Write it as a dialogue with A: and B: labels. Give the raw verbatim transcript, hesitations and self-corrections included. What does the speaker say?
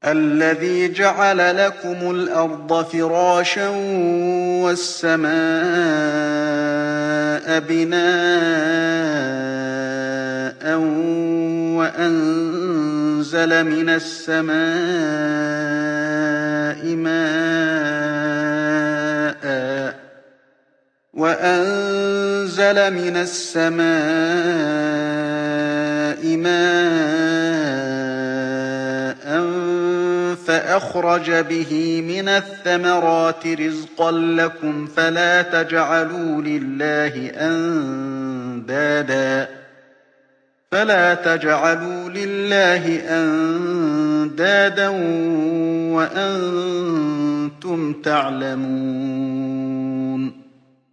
A: الذي جعل لكم الأرض فراشا والسماء بناء وأنزل من السماء ماء وأنزل من السماء ماء فأخرج به من الثمرات رزقا لكم فلا تجعلوا لله أندادا فلا تجعلوا لله أندادا وأنتم تعلمون